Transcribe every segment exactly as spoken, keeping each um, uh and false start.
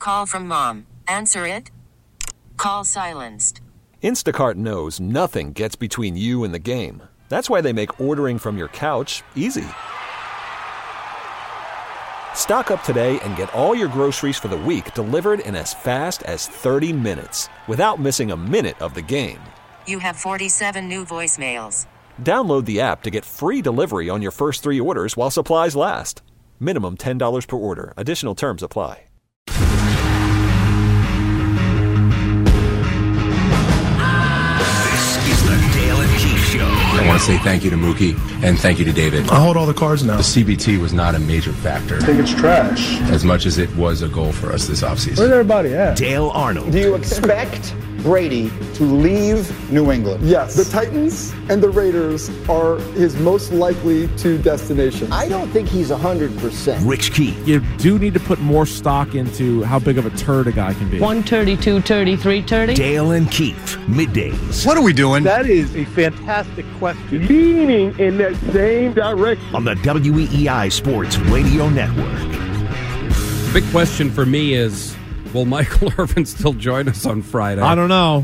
call from mom. Answer it. Call silenced. Instacart knows nothing gets between you and the game. That's why they make ordering from your couch easy. Stock up today and get all your groceries for the week delivered in as fast as thirty minutes without missing a minute of the game. You have forty-seven new voicemails. Download the app to get free delivery on your first three orders while supplies last. Minimum ten dollars per order. Additional terms apply. I want to say thank you to Mookie and thank you to David. I hold all the cards now. The C B T was not a major factor. I think it's trash. As much as it was a goal for us this offseason. Where's everybody at? Dale Arnold. Do you expect Brady to leave New England? Yes. The Titans and the Raiders are his most likely two destinations. I don't think he's one hundred percent. Rich Keefe. You do need to put more stock into how big of a turd a guy can be. one thirty-two, thirty-three, thirty. Dale and Keefe. Middays. What are we doing? That is a fantastic question. Leaning in that same direction. On the W E E I Sports Radio Network. The big question for me is, will Michael Irvin still join us on Friday? I don't know.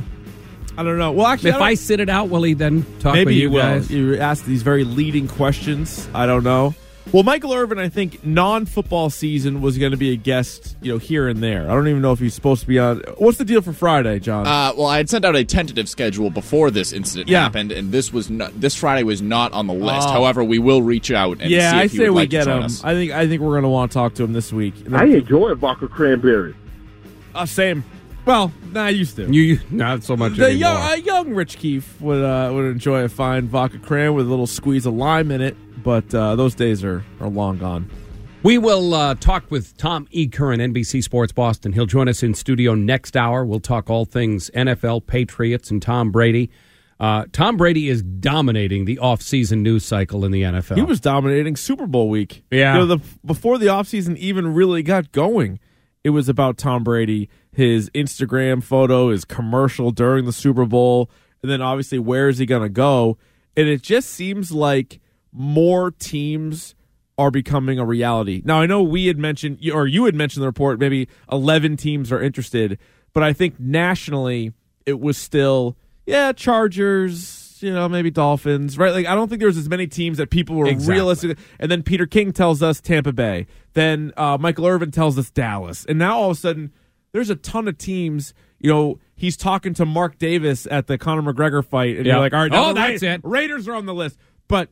I don't know. Well, actually, if I, I sit it out, will he then talk maybe with you will. guys? You ask these very leading questions. I don't know. Well, Michael Irvin, I think non-football season was going to be a guest, you know, here and there. I don't even know if he's supposed to be on. What's the deal for Friday, John? Uh, well, I had sent out a tentative schedule before this incident yeah. happened, and this was not, this Friday was not on the list. Oh. However, we will reach out and yeah, see if I he say would we like get to join him. us. I think I think we're going to want to talk to him this week. I enjoy vodka cranberry. Uh, same. Well, nah, I used to. You not so much the anymore. young, a young Rich Keefe would uh, would enjoy a fine vodka cran with a little squeeze of lime in it, but uh, those days are, are long gone. We will uh, talk with Tom E. Curran, N B C Sports Boston. He'll join us in studio next hour. We'll talk all things N F L, Patriots, and Tom Brady. Uh, Tom Brady is dominating the offseason news cycle in the N F L. He was dominating Super Bowl week. Yeah. You know, the, before the offseason even really got going, it was about Tom Brady, his Instagram photo, his commercial during the Super Bowl, and then obviously where is he going to go? And it just seems like more teams are becoming a reality. Now, I know we had mentioned, or you had mentioned the report, maybe eleven teams are interested, but I think nationally it was still, yeah, Chargers, you know, maybe Dolphins, right? Like, I don't think there was as many teams that people were exactly. realistic. And then Peter King tells us Tampa Bay. Then uh, Michael Irvin tells us Dallas. And now all of a sudden, there's a ton of teams. You know, he's talking to Mark Davis at the Conor McGregor fight, and yep. you're like, all right, oh, the that's Ra- it. Raiders are on the list. But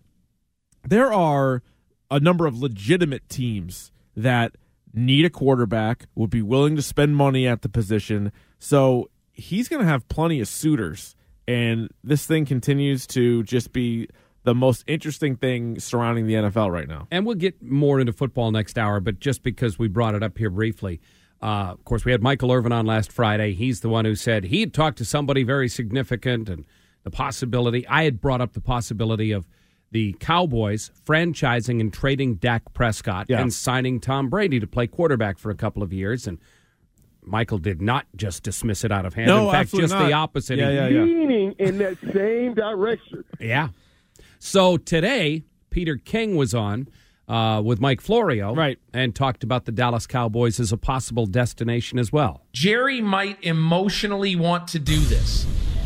there are a number of legitimate teams that need a quarterback, would be willing to spend money at the position. So he's going to have plenty of suitors. And this thing continues to just be the most interesting thing surrounding the N F L right now. And we'll get more into football next hour, but just because we brought it up here briefly, uh, of course, we had Michael Irvin on last Friday. He's the one who said he had talked to somebody very significant and the possibility. I had brought up the possibility of the Cowboys franchising and trading Dak Prescott yeah. and signing Tom Brady to play quarterback for a couple of years. And Michael did not just dismiss it out of hand. No, in fact, just not. the opposite. Yeah, yeah, yeah. Leaning in that same direction. Yeah. So today, Peter King was on uh, with Mike Florio, right, and talked about the Dallas Cowboys as a possible destination as well. Jerry might emotionally want to do this.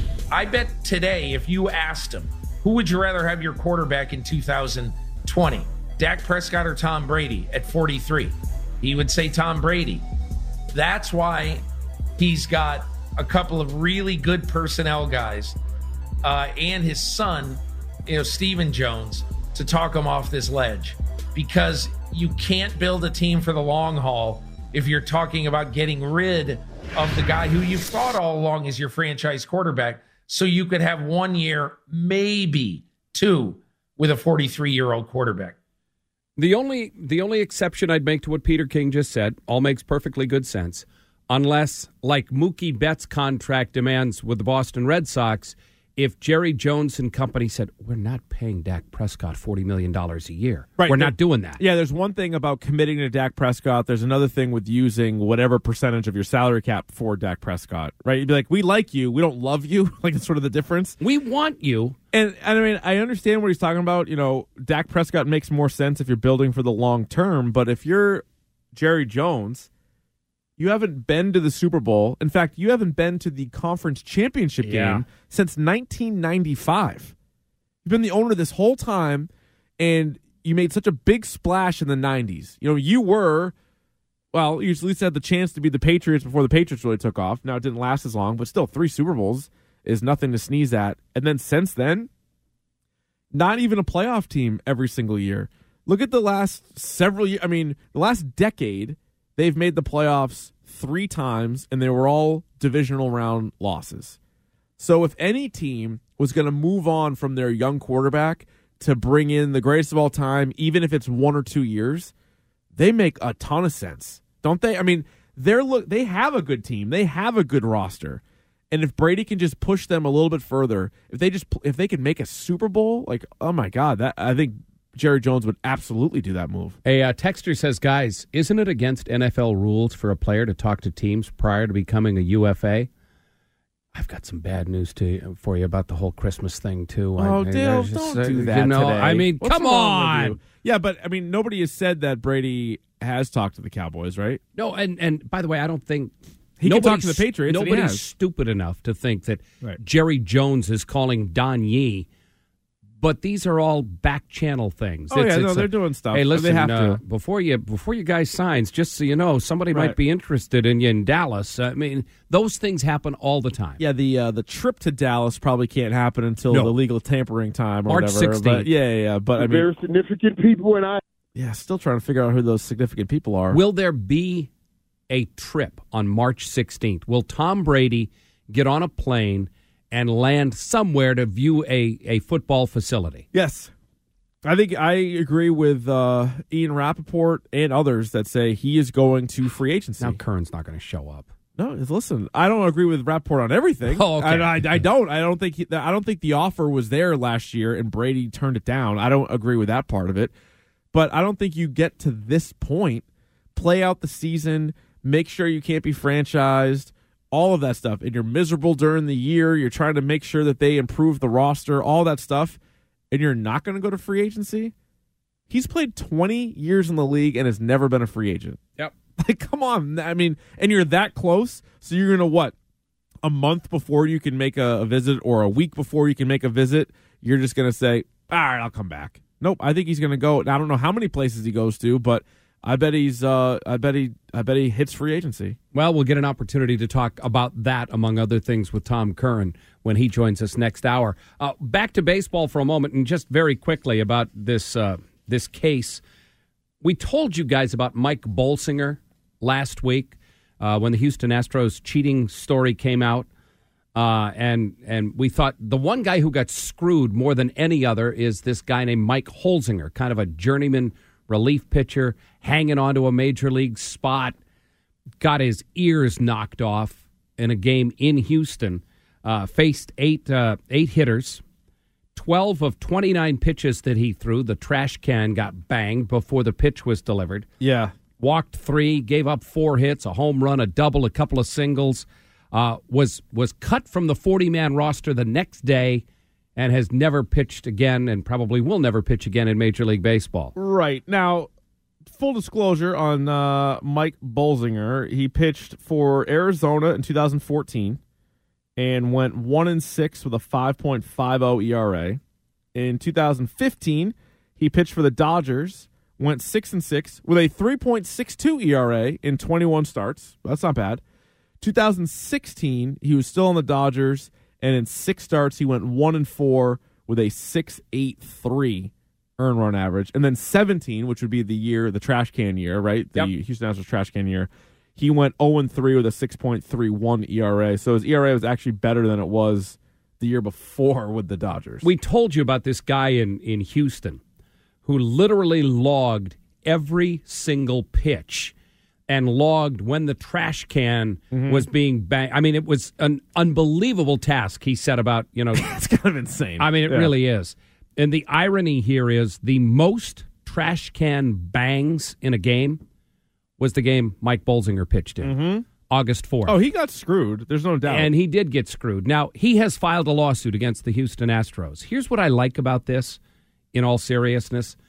I bet today, if you asked him, who would you rather have your quarterback in two thousand twenty, Dak Prescott or Tom Brady at forty-three? He would say Tom Brady. That's why he's got a couple of really good personnel guys uh, and his son, you know, Stephen Jones, to talk him off this ledge. Because you can't build a team for the long haul if you're talking about getting rid of the guy who you've thought all along is your franchise quarterback, so you could have one year, maybe two, with a forty-three-year-old quarterback. The only the only exception I'd make to what Peter King just said, all makes perfectly good sense, unless, like Mookie Betts' contract demands with the Boston Red Sox, if Jerry Jones and company said, we're not paying Dak Prescott forty million dollars a year. Right. We're not doing that. Yeah, there's one thing about committing to Dak Prescott. There's another thing with using whatever percentage of your salary cap for Dak Prescott, right? You'd be like, we like you. We don't love you. Like, it's sort of the difference. We want you. And, and I mean, I understand what he's talking about. You know, Dak Prescott makes more sense if you're building for the long term. But if you're Jerry Jones, You haven't been to the Super Bowl. In fact, you haven't been to the conference championship Yeah. game since nineteen ninety-five. You've been the owner this whole time, and you made such a big splash in the nineties. You know, you were, well, you at least had the chance to be the Patriots before the Patriots really took off. Now, it didn't last as long, but still, three Super Bowls is nothing to sneeze at. And then since then, not even a playoff team every single year. Look at the last several years. I mean, the last decade, they've made the playoffs three times, and they were all divisional round losses. So if any team was going to move on from their young quarterback to bring in the greatest of all time, even if it's one or two years, they make a ton of sense, don't they? I mean, they're look they have a good team. They have a good roster. And if Brady can just push them a little bit further, if they just if they can make a Super Bowl, like, oh my God, that I think Jerry Jones would absolutely do that move. A uh, texter says, guys, isn't it against N F L rules for a player to talk to teams prior to becoming a U F A? I've got some bad news to you, for you about the whole Christmas thing, too. Oh, I, Dale, just, don't uh, do that you know, today. I mean, What's come wrong with on. you? Yeah, but, I mean, nobody has said that Brady has talked to the Cowboys, right? No, and, and by the way, I don't think... He can talk to the Patriots, and he Nobody's has. stupid enough to think that Right. Jerry Jones is calling Don Yee. But these are all back channel things. Oh, yeah, no, they're doing stuff. Hey, They listen, have uh, to. before you before you guys signs, just so you know, somebody Right. might be interested in you in Dallas. I mean, those things happen all the time. Yeah, the uh, the trip to Dallas probably can't happen until No. the legal tampering time or March whatever. sixteenth. But yeah, yeah, yeah. But I mean, Very significant people, and I. yeah, still trying to figure out who those significant people are. Will there be a trip on March sixteenth? Will Tom Brady get on a plane and land somewhere to view a, a football facility? Yes. I think I agree with uh, Ian Rappaport and others that say he is going to free agency. Now Kern's not going to show up. No, listen, I don't agree with Rappaport on everything. Oh, okay. I, I, I don't. I don't think. He, I don't think the offer was there last year, and Brady turned it down. I don't agree with that part of it. But I don't think you get to this point, play out the season, make sure you can't be franchised, all of that stuff, and you're miserable during the year. You're trying to make sure that they improve the roster, all that stuff, and you're not going to go to free agency. He's played twenty years in the league and has never been a free agent. Yep. Like, come on. I mean, and you're that close, so you're going to, what, a month before you can make a, a visit or a week before you can make a visit, you're just going to say, all right, I'll come back. Nope, I think he's going to go. I don't know how many places he goes to, but I bet he's. Uh, I bet he. I bet he hits free agency. Well, we'll get an opportunity to talk about that, among other things, with Tom Curran when he joins us next hour. Uh, back to baseball for a moment, and just very quickly about this uh, this case. We told you guys about Mike Bolsinger last week uh, when the Houston Astros cheating story came out. Uh, and and we thought the one guy who got screwed more than any other is this guy named Mike Holzinger, kind of a journeyman relief pitcher, hanging on to a major league spot, got his ears knocked off in a game in Houston, uh, faced eight uh, eight hitters, twelve of twenty-nine pitches that he threw. The trash can got banged before the pitch was delivered. Yeah. Walked three, gave up four hits, a home run, a double, a couple of singles. Uh, was was cut from the forty-man roster the next day and has never pitched again and probably will never pitch again in Major League Baseball. Right. Now, full disclosure on uh, Mike Bolsinger, he pitched for Arizona in two thousand fourteen and went one and six with a five point five oh E R A. In two thousand fifteen, he pitched for the Dodgers, went six and six with a three point six two E R A in twenty-one starts. That's not bad. two thousand sixteen, he was still on the Dodgers, and in six starts, he went one and four with a six point eight three earned run average. And then seventeen, which would be the year, the trash can year, right? The Yep. Houston Astros trash can year. He went oh and three with a six point three one E R A. So his E R A was actually better than it was the year before with the Dodgers. We told you about this guy in, in Houston who literally logged every single pitch and logged when the trash can Mm-hmm. was being banged. I mean, it was an unbelievable task he set about, you know. It's kind of insane. I mean, it Yeah. really is. And the irony here is the most trash can bangs in a game was the game Mike Bolsinger pitched in, Mm-hmm. August fourth. Oh, he got screwed. There's no doubt. And he did get screwed. Now, he has filed a lawsuit against the Houston Astros. Here's what I like about this, in all seriousness.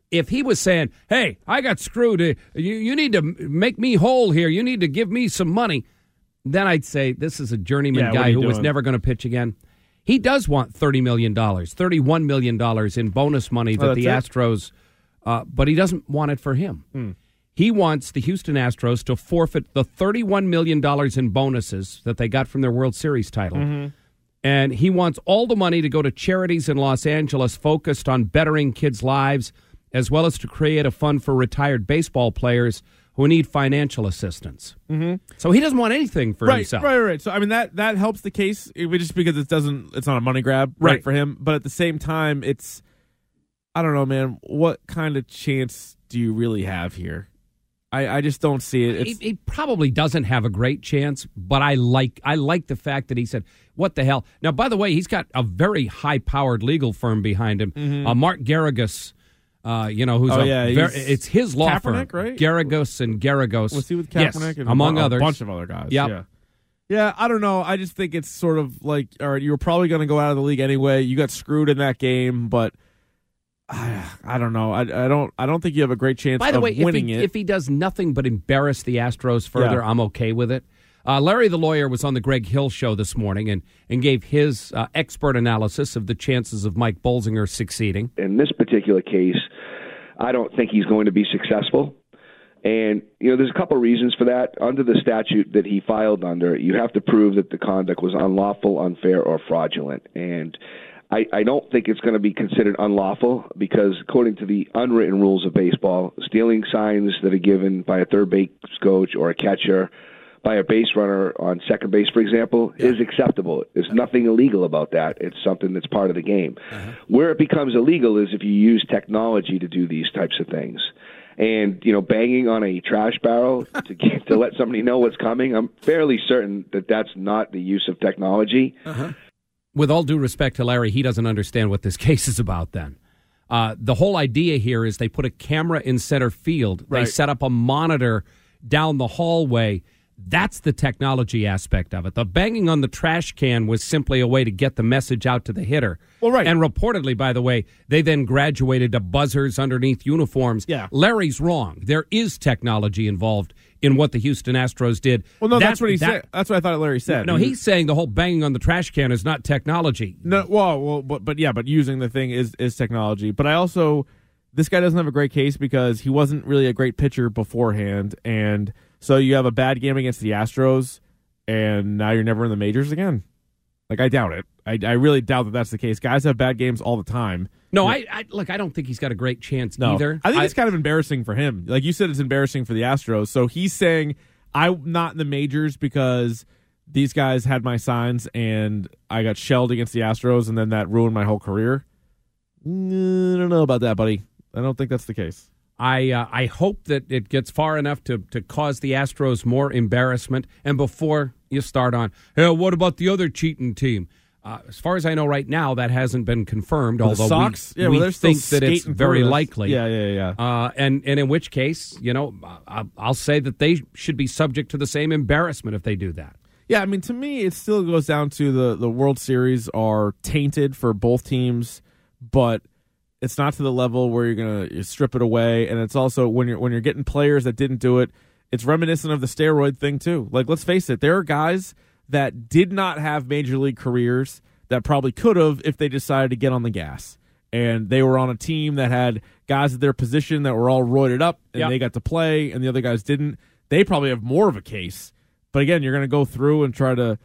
If he was saying, hey, I got screwed, you, you need to make me whole here, you need to give me some money, then I'd say this is a journeyman yeah, guy who doing? was never going to pitch again. He does want thirty million dollars, thirty-one million dollars in bonus money that oh, the it? Astros, uh, but he doesn't want it for him. Hmm. He wants the Houston Astros to forfeit the thirty-one million dollars in bonuses that they got from their World Series title. Mm-hmm. And he wants all the money to go to charities in Los Angeles focused on bettering kids' lives, as well as to create a fund for retired baseball players who need financial assistance. Mm-hmm. So he doesn't want anything for right, himself. Right, right. So I mean that that helps the case just because it doesn't. It's not a money grab, right, right, for him. But at the same time, it's I don't know, man. What kind of chance do you really have here? I, I just don't see it. He, he probably doesn't have a great chance, but I like I like the fact that he said, "What the hell?" Now, by the way, he's got a very high-powered legal firm behind him, mm-hmm. uh, Mark Garagos. Uh, you know, who's oh, a yeah, very, it's his law Kaepernick, firm, right? Garagos and Garagos. Was he with Kaepernick? Yes, and among a, others, a bunch of other guys. Yep. Yeah, yeah. I don't know. I just think it's sort of like, all right, you were probably going to go out of the league anyway. You got screwed in that game, but I, I don't know. I, I don't. I don't think you have a great chance. By the of way, winning if he, it. if he does nothing but embarrass the Astros further, Yeah. I'm okay with it. Uh, Larry the lawyer was on the Greg Hill show this morning and, and gave his uh, expert analysis of the chances of Mike Bolsinger succeeding. In this particular case, I don't think he's going to be successful. And, you know, there's a couple of reasons for that. Under the statute that he filed under, you have to prove that the conduct was unlawful, unfair, or fraudulent. And I, I don't think it's going to be considered unlawful because, according to the unwritten rules of baseball, stealing signs that are given by a third base coach or a catcher by a base runner on second base, for example, yeah. is acceptable. There's nothing illegal about that. It's something that's part of the game. Uh-huh. Where it becomes illegal is if you use technology to do these types of things. And, you know, banging on a trash barrel to get, to let somebody know what's coming, I'm fairly certain that that's not the use of technology. Uh-huh. With all due respect to Larry, he doesn't understand what this case is about then. Uh, the whole idea here is they put a camera in center field. Right. They set up a monitor down the hallway. That's the technology aspect of it. The banging on the trash can was simply a way to get the message out to the hitter. Well, right. And reportedly, by the way, they then graduated to buzzers underneath uniforms. Yeah. Larry's wrong. There is technology involved in what the Houston Astros did. Well, no, that, that's what he that, said. That's what I thought Larry said. No, he's saying the whole banging on the trash can is not technology. No, well, well but, but yeah, but using the thing is, is technology. But I also, this guy doesn't have a great case because he wasn't really a great pitcher beforehand, and so you have a bad game against the Astros, and now you're never in the majors again. Like, I doubt it. I, I really doubt that that's the case. Guys have bad games all the time. No, I, I look. I don't think he's got a great chance no. either. I think I, it's kind of embarrassing for him. Like you said, it's embarrassing for the Astros. So he's saying, I'm not in the majors because these guys had my signs and I got shelled against the Astros, and then that ruined my whole career. I don't know about that, buddy. I don't think that's the case. I uh, I hope that it gets far enough to, to cause the Astros more embarrassment. And before you start on, hey, what about the other cheating team? Uh, as far as I know right now, that hasn't been confirmed, well, although Sox? we, yeah, we well, think that it's very likely. Yeah, yeah, yeah. Uh, and, and in which case, you know, I'll say that they should be subject to the same embarrassment if they do that. Yeah, I mean, to me, it still goes down to the, the World Series are tainted for both teams, but it's not to the level where you're going to strip it away. And it's also when you're when you're getting players that didn't do it, it's reminiscent of the steroid thing, too. Like, let's face it, there are guys that did not have major league careers that probably could have if they decided to get on the gas. And they were on a team that had guys at their position that were all roided up, and yep. they got to play, and the other guys didn't. They probably have more of a case. But again, you're going to go through and try to,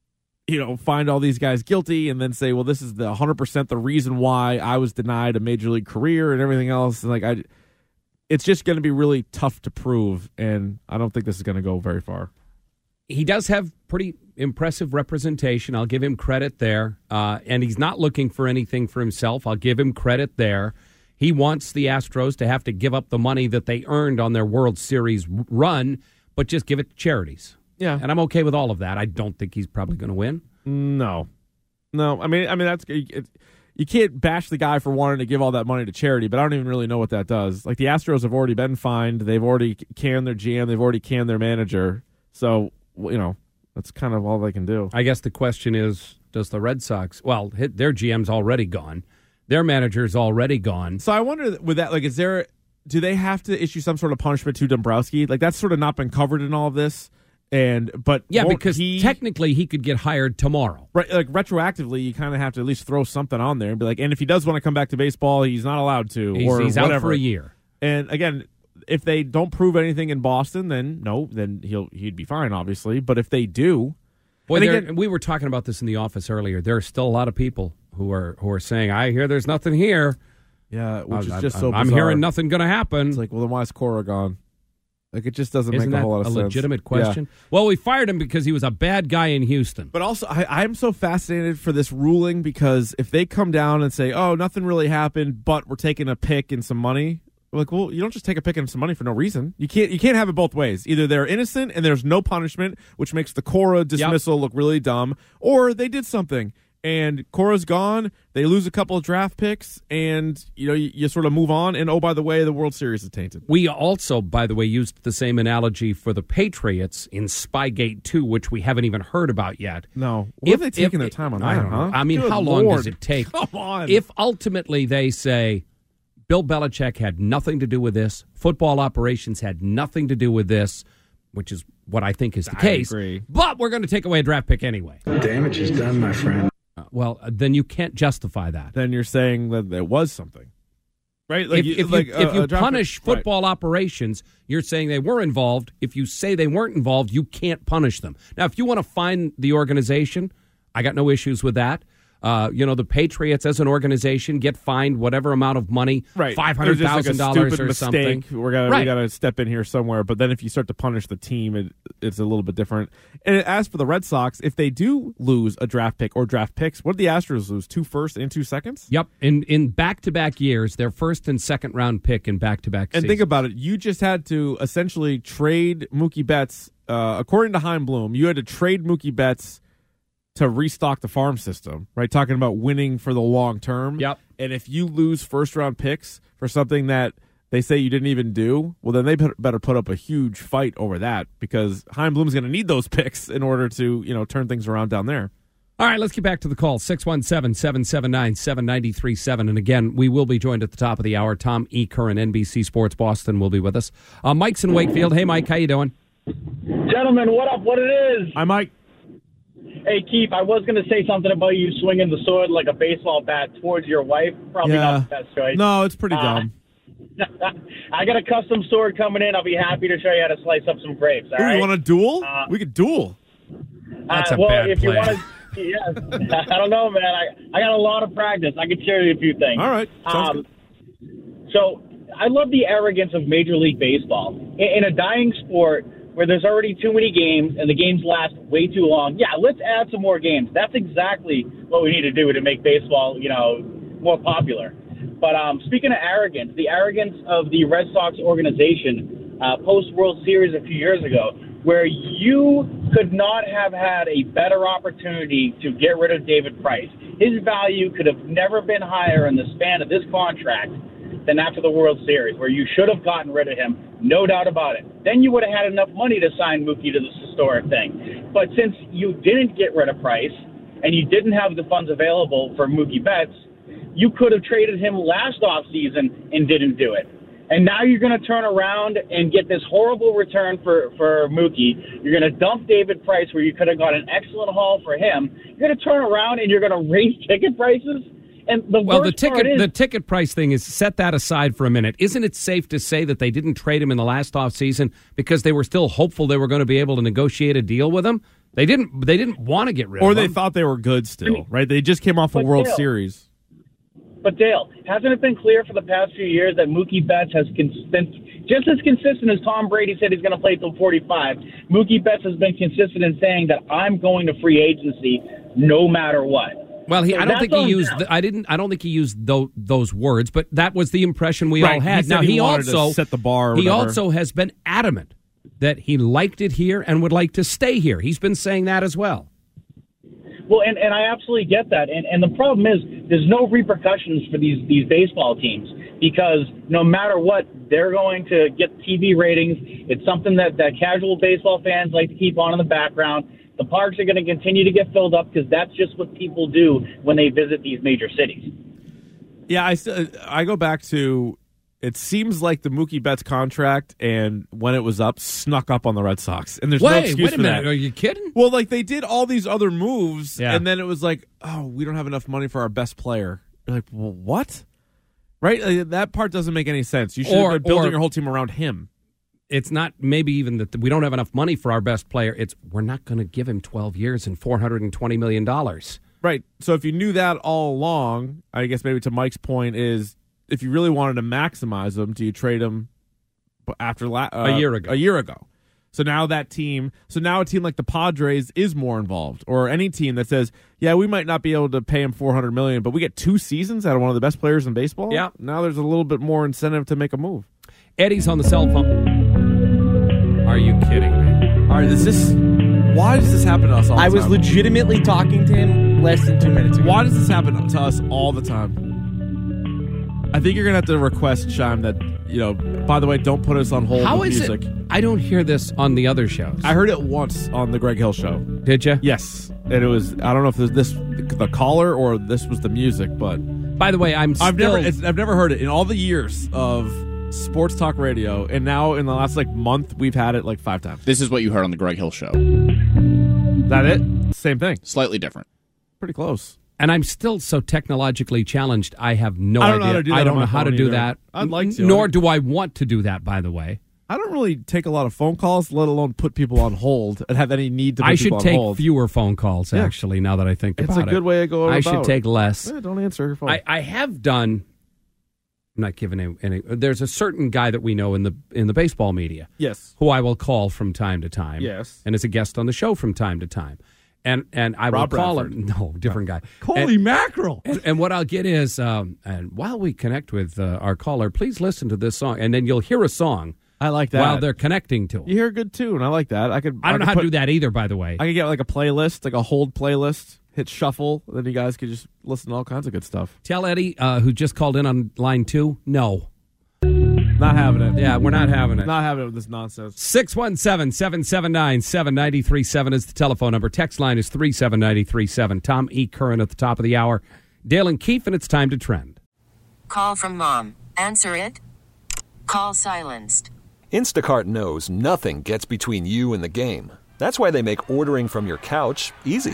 you know, find all these guys guilty and then say, well, this is the one hundred percent the reason why I was denied a major league career and everything else. And like, I, it's just going to be really tough to prove, and I don't think this is going to go very far. He does have pretty impressive representation. I'll give him credit there. Uh, and he's not looking for anything for himself. I'll give him credit there. He wants the Astros to have to give up the money that they earned on their World Series run, but just give it to charities. Yeah. And I'm okay with all of that. I don't think he's probably going to win. No. No. I mean, I mean that's it, you can't bash the guy for wanting to give all that money to charity, but I don't even really know what that does. Like, the Astros have already been fined. They've already canned their G M. They've already canned their manager. So, you know, that's kind of all they can do. I guess the question is, does the Red Sox, well, their G M's already gone. Their manager's already gone. So I wonder, with that, like, is there, do they have to issue some sort of punishment to Dombrowski? Like, that's sort of not been covered in all of this. And, but yeah, won't because he, technically he could get hired tomorrow. Right, like retroactively, you kind of have to at least throw something on there and be like, and if he does want to come back to baseball, he's not allowed to, He's, or he's whatever. out for a year. And again, if they don't prove anything in Boston, then no, then he'll he'd be fine, obviously. But if they do, Boy, and there, again, we were talking about this in the office earlier. There are still a lot of people who are who are saying, "I hear there's nothing here." Yeah, which I, is just I, so. I'm bizarre. hearing nothing going to happen. It's like, well, then why is Cora gone? Like, it just doesn't Isn't make a that whole lot of a sense. legitimate question? Yeah. Well, we fired him because he was a bad guy in Houston. But also, I, I'm so fascinated for this ruling because if they come down and say, "Oh, nothing really happened, but we're taking a pick and some money," we're like, well, you don't just take a pick and some money for no reason. You can't. You can't have it both ways. Either they're innocent and there's no punishment, which makes the Cora dismissal yep. look really dumb, or they did something and Cora's gone. They lose a couple of draft picks, and you know you, you sort of move on. And oh, by the way, the World Series is tainted. We also, by the way, used the same analogy for the Patriots in Spygate two, which we haven't even heard about yet. No, what if, are they taking if, their time on I that? don't know. Huh? I mean, Good how long Lord. does it take? Come on. If ultimately they say Bill Belichick had nothing to do with this, football operations had nothing to do with this, which is what I think is the I case. Agree. But we're going to take away a draft pick anyway. Damage is done, my friend. Uh, well, uh, then you can't justify that. Then you're saying that there was something, right? Like if, you, if like you, a, if you a draft punish pick, football right. operations, you're saying they were involved. If you say they weren't involved, you can't punish them. Now, if you want to find the organization, I got no issues with that. Uh, you know, the Patriots as an organization get fined whatever amount of money, right? five hundred thousand dollars or mistake. something. We're gonna right. we gotta step in here somewhere. But then if you start to punish the team, it, it's a little bit different. And as for the Red Sox, if they do lose a draft pick or draft picks, what did the Astros lose? Two first and two seconds? Yep. In in back to back years, their first and second round pick in back to back. And think about it, you just had to essentially trade Mookie Betts. Uh, according to Chaim Bloom, you had to trade Mookie Betts to restock the farm system, right? Talking about winning for the long term. Yep. And if you lose first round picks for something that they say you didn't even do, well, then they better put up a huge fight over that because Chaim Bloom's going to need those picks in order to, you know, turn things around down there. All right, let's get back to the call. six one seven, seven seven nine, seven nine three seven. And again, we will be joined at the top of the hour. Tom E. Curran, N B C Sports Boston, will be with us. Uh, Mike's in Wakefield. Hey, Mike, how you doing? Gentlemen, what up? What it is? Hi, Mike. Hey, Keith, I was going to say something about you swinging the sword like a baseball bat towards your wife. Probably yeah. not the best choice. No, it's pretty uh, dumb. I got a custom sword coming in. I'll be happy to show you how to slice up some grapes. All Ooh, right? You want to duel? Uh, we could duel. That's uh, a well, bad if plan. You wanna, yes. I don't know, man. I, I got a lot of practice. I can share you a few things. All right. Sounds um, good. So I love the arrogance of Major League Baseball. In, in a dying sport where there's already too many games and the games last way too long, yeah, let's add some more games. That's exactly what we need to do to make baseball, you know, more popular. But um, speaking of arrogance, the arrogance of the Red Sox organization uh, post-World Series a few years ago, where you could not have had a better opportunity to get rid of David Price. His value could have never been higher in the span of this contract than after the World Series, where you should have gotten rid of him, no doubt about it. Then you would have had enough money to sign Mookie to this historic thing. But since you didn't get rid of Price, and you didn't have the funds available for Mookie Betts, you could have traded him last offseason and didn't do it. And now you're going to turn around and get this horrible return for, for Mookie. You're going to dump David Price where you could have got an excellent haul for him. You're going to turn around and you're going to raise ticket prices. And the well, the worst ticket part is, the ticket price thing is, set that aside for a minute. Isn't it safe to say that they didn't trade him in the last offseason because they were still hopeful they were going to be able to negotiate a deal with him? They didn't. They didn't want to get rid or of him. Or they thought they were good still, right? They just came off a World Dale, Series. But Dale, hasn't it been clear for the past few years that Mookie Betts has been just as consistent as Tom Brady said he's going to play till forty-five? Mookie Betts has been consistent in saying that I'm going to free agency no matter what. Well, he, so I don't think he used. now. The, I didn't. I don't think he used those, those words, but that was the impression we right. all had. He now he, he wanted also to set the bar. Or he whatever. also has been adamant that he liked it here and would like to stay here. He's been saying that as well. Well, and, and I absolutely get that. And and the problem is there's no repercussions for these, these baseball teams because no matter what, they're going to get T V ratings. It's something that, that casual baseball fans like to keep on in the background. The parks are going to continue to get filled up because that's just what people do when they visit these major cities. Yeah, I still, I go back to, it seems like the Mookie Betts contract and when it was up snuck up on the Red Sox. And there's wait, no excuse wait a for minute. that. Are you kidding? Well, like they did all these other moves Yeah. and then it was like, oh, we don't have enough money for our best player. You're like, well, what? Right? Like, that part doesn't make any sense. You should Or- have been building or- your whole team around him. It's not maybe even that we don't have enough money for our best player. It's we're not going to give him twelve years and four hundred twenty million dollars. Right. So if you knew that all along, I guess maybe to Mike's point is, if you really wanted to maximize him, do you trade him after la- uh, A year ago. A year ago. So now that team, so now a team like the Padres is more involved, or any team that says, yeah, we might not be able to pay him four hundred million dollars, but we get two seasons out of one of the best players in baseball. Yeah. Now there's a little bit more incentive to make a move. Eddie's on the cell phone. Are you kidding me? All right, is this, why does this happen to us all the I time? was legitimately talking to him less than two minutes ago. Why does this happen to us all the time? I think you're going to have to request, Shime, that, you know, by the way, don't put us on hold How with is music. it? I don't hear this on the other shows. I heard it once on the Greg Hill show. Did you? Yes. And it was, I don't know if this, this the caller or this was the music, but. By the way, I'm still. I've never, it's, I've never heard it in all the years of sports talk radio, and now in the last like month, we've had it like five times. This is what you heard on the Greg Hill show. That it? Same thing. Slightly different. Pretty close. And I'm still so technologically challenged. I have no I don't idea. know how to do that I on don't my know how to phone do either. that. I'd like to. Nor do I want to do that, by the way. I don't really take a lot of phone calls, let alone put people on hold and have any need to put I people should on take hold. fewer phone calls, Yeah. actually, now that I think It's about a it. good way to go about I it. should take less. Yeah, don't answer your phone. I, I have done. I'm not giving any, any. There's a certain guy that we know in the in the baseball media. Yes. Who I will call from time to time. Yes. And is a guest on the show from time to time. And and I Rob will call Bradford. him. No, different guy. Holy and, mackerel. And, and what I'll get is, um, and while we connect with uh, our caller, please listen to this song, and then you'll hear a song. I like that. While they're connecting to it. You hear a good tune. I like that. I could. I don't know could how put, to do that either, by the way. I could get like a playlist, like a hold playlist. Hit shuffle, then you guys could just listen to all kinds of good stuff. Tell Eddie, uh, who just called in on line two, no. Not having it. Yeah, we're not having it. Not having it with this nonsense. six one seven, seven seven nine, seven nine three seven is the telephone number. Text line is three seven nine three seven. Tom E. Curran at the top of the hour. Dale and Keefe, and it's time to trend. Call from mom. Answer it. Call silenced. Instacart knows nothing gets between you and the game. That's why they make ordering from your couch easy.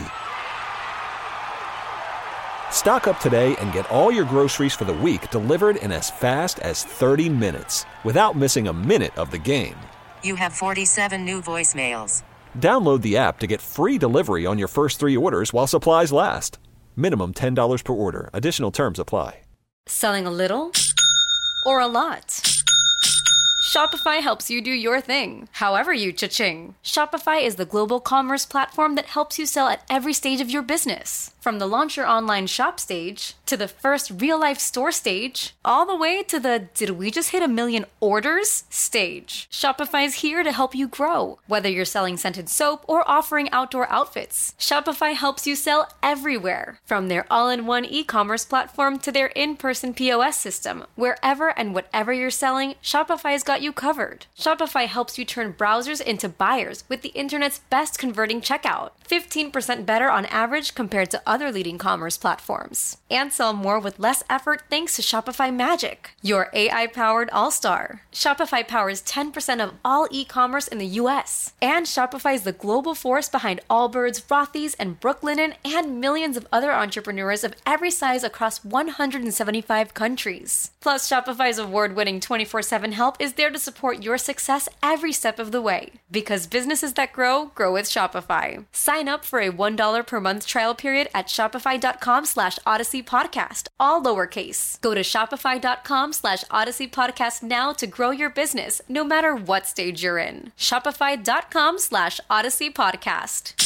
Stock up today and get all your groceries for the week delivered in as fast as thirty minutes without missing a minute of the game. You have forty-seven new voicemails. Download the app to get free delivery on your first three orders while supplies last. Minimum ten dollars per order. Additional terms apply. Selling a little or a lot? Shopify helps you do your thing, however you cha-ching. Shopify is the global commerce platform that helps you sell at every stage of your business. From the launch your online shop stage, to the first real-life store stage, all the way to the did we just hit a million orders stage. Shopify's here to help you grow. Whether you're selling scented soap or offering outdoor outfits, Shopify helps you sell everywhere. From their all-in-one e-commerce platform to their in-person P O S system, wherever and whatever you're selling, Shopify's got you covered. Shopify helps you turn browsers into buyers with the internet's best converting checkout. fifteen percent better on average compared to other leading commerce platforms. And sell more with less effort thanks to Shopify Magic, your A I-powered all-star. Shopify powers ten percent of all e-commerce in the U S. And Shopify is the global force behind Allbirds, Rothy's, and Brooklinen, and millions of other entrepreneurs of every size across one hundred seventy-five countries. Plus, Shopify's award-winning twenty-four seven help is there to support your success every step of the way. Because businesses that grow, grow with Shopify. Sign up for a one dollar per month trial period at shopify.com slash Odyssey Podcast, all lowercase. Go to shopify.com slash Odyssey Podcast now to grow your business, no matter what stage you're in. Shopify.com slash Odyssey Podcast.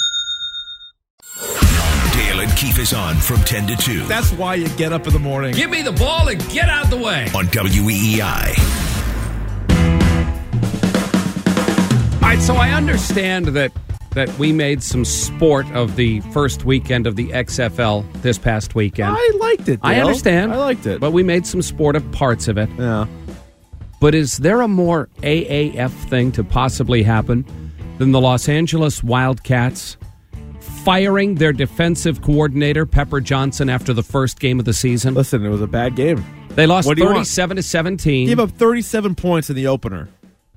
Dale and Keefe is on from ten to two. That's why you get up in the morning. Give me the ball and get out of the way. On W E E I. All right, so I understand that that we made some sport of the first weekend of the X F L this past weekend. I liked it, Dale. I understand. I liked it. But we made some sport of parts of it. Yeah. But is there a more A A F thing to possibly happen than the Los Angeles Wildcats firing their defensive coordinator, Pepper Johnson, after the first game of the season? Listen, it was a bad game. They lost What do you want? thirty-seven to seventeen. Gave up thirty-seven points in the opener.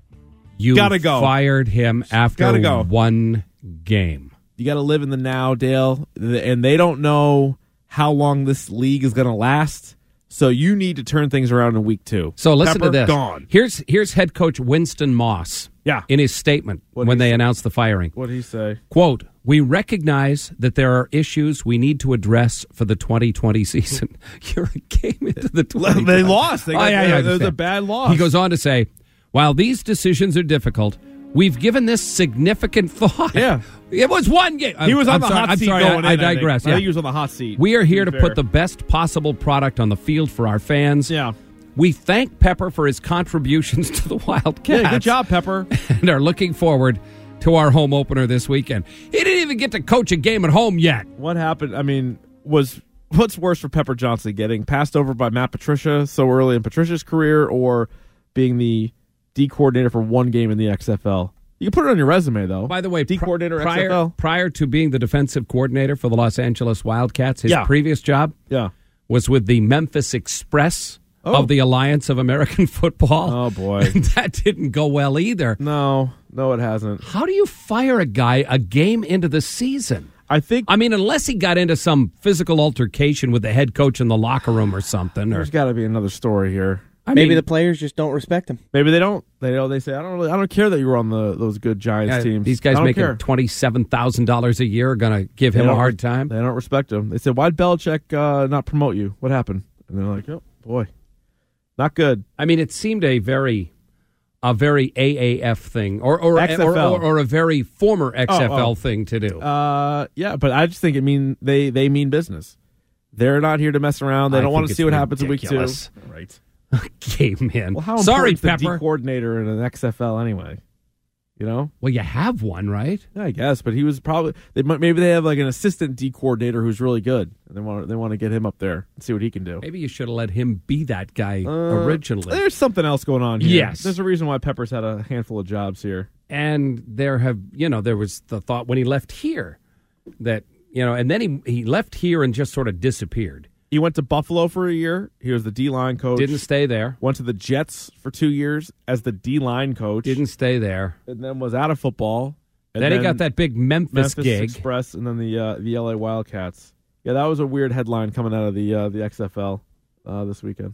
You gotta go. fired him after Gotta go. one game. You got to live in the now, Dale, and they don't know how long this league is going to last. So you need to turn things around in week two. So listen Pepper, to this. Gone. Here's here's head coach Winston Moss. Yeah. In his statement What'd when he they say? announced the firing. What did he say? Quote, "We recognize that there are issues we need to address for the twenty twenty season." You're a game into the twenty twenty. They lost. They got, Oh, yeah, yeah, I it was a understand. bad loss. He goes on to say, while these decisions are difficult, we've given this significant thought. Yeah. It was one game. He was on I'm the sorry, hot I'm seat sorry, going I, in, I digress. I think, I yeah. think he was on the hot seat. We are here to be put fair. the best possible product on the field for our fans. Yeah. We thank Pepper for his contributions to the Wildcats. Yeah, good job, Pepper. And are looking forward to our home opener this weekend. He didn't even get to coach a game at home yet. What happened? I mean, was what's worse for Pepper Johnson, getting passed over by Matt Patricia so early in Patricia's career, or being the D coordinator for one game in the X F L? You can put it on your resume, though. By the way, D coordinator prior, X F L. prior to being the defensive coordinator for the Los Angeles Wildcats, his Yeah. previous job Yeah. was with the Memphis Express Oh. of the Alliance of American Football. Oh boy, And that didn't go well either. no, no, it hasn't. How do you fire a guy a game into the season? I think I mean, unless he got into some physical altercation with the head coach in the locker room or something. Or there's got to be another story here. I Maybe mean, the players just don't respect him. Maybe they don't. They know. They say, I don't really. I don't care that you were on the those good Giants yeah, teams. these I guys don't making care. twenty-seven thousand dollars a year are going to give They him a don't- hard time. They don't respect him. They said, why'd Belichick uh, not promote you? What happened? And they're like, oh boy, not good. I mean, it seemed a very, a very A A F thing, or or X F L. or, or, or a very former X F L Oh, oh. thing to do. Uh, yeah, but I just think it mean they they mean business. They're not here to mess around. They I don't want think to see it's what happens in week two. ridiculous. Right. Game in. Well, how Sorry, important's the Pepper. D coordinator in an X F L anyway? You know? Well, you have one, right? Yeah, I guess, but he was probably they might, maybe they have like an assistant D coordinator who's really good, and they want they want to get him up there and see what he can do. Maybe you should have let him be that guy Uh, originally. There's something else going on here. Yes. There's a reason why Pepper's had a handful of jobs here. And there have, you know, there was the thought when he left here that, you know, and then he he left here and just sort of disappeared. He went to Buffalo for a year. He was the D-line coach. Didn't stay there. Went to the Jets for two years as the D-line coach. Didn't stay there. And then was out of football. And Then, he got that big Memphis, Memphis gig. Express, and then the uh, the L A Wildcats. Yeah, that was a weird headline coming out of the uh, the X F L uh, this weekend.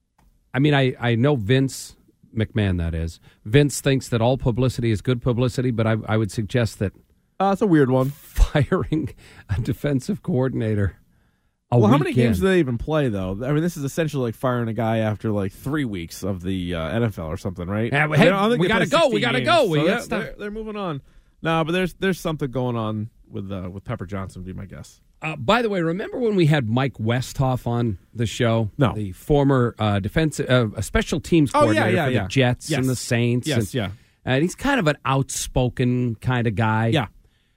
I mean, I, I know Vince McMahon, that is. Vince thinks that all publicity is good publicity, but I, I would suggest that Uh, it's a weird one. firing a defensive coordinator a Well, how many weekend- games do they even play, though? I mean, this is essentially like firing a guy after like three weeks of the uh, N F L or something, right? Yeah, I hey, mean, I don't think we they gotta play go, we sixteen gotta games, go, so we that's- gotta- they're, they're moving on. No, but there's there's something going on with uh, with Pepper Johnson, would be my guess. Uh, by the way, remember when we had Mike Westhoff on the show? No. The former uh, defensive, uh, a special teams Oh, yeah, coordinator yeah, for yeah. the Jets Yes. and the Saints. Yes, and, yeah. And he's kind of an outspoken kind of guy. Yeah.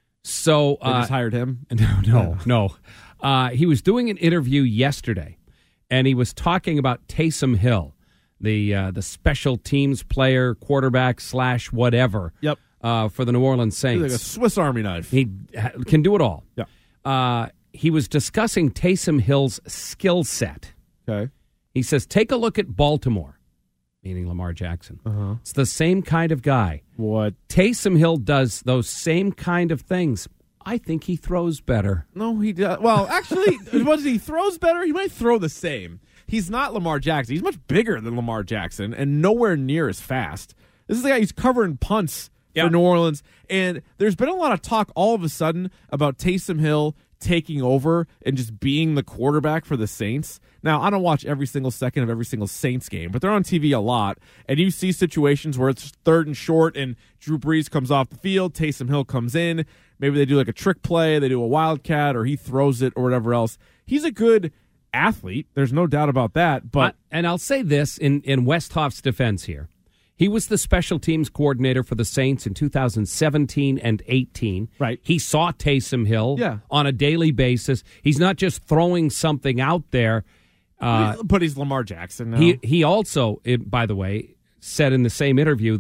So They uh, just hired him? No, no, no. Uh, he was doing an interview yesterday, and he was talking about Taysom Hill, the uh, the special teams player, quarterback slash whatever. Yep. Uh, for the New Orleans He's Saints. like a Swiss Army knife. He ha- can do it all. Yeah. Uh, he was discussing Taysom Hill's skill set. Okay. He says, take a look at Baltimore, meaning Lamar Jackson. Uh-huh. It's the same kind of guy. What? Taysom Hill does those same kind of things. I think he throws better. No, he does. Well, actually, what he throws better? He might throw the same. He's not Lamar Jackson. He's much bigger than Lamar Jackson and nowhere near as fast. This is the guy who's covering punts Yep. for New Orleans. And there's been a lot of talk all of a sudden about Taysom Hill taking over and just being the quarterback for the Saints. Now, I don't watch every single second of every single Saints game, but they're on T V a lot. And you see situations where it's third and short and Drew Brees comes off the field, Taysom Hill comes in. Maybe they do like a trick play, they do a wildcat, or he throws it or whatever else. He's a good athlete. There's no doubt about that. But Uh, and I'll say this in, in Westhoff's defense here. He was the special teams coordinator for the Saints in two thousand seventeen and eighteen. Right. He saw Taysom Hill Yeah. on a daily basis. He's not just throwing something out there. Uh, but he's Lamar Jackson now. he he also, it, by the way, said in the same interview that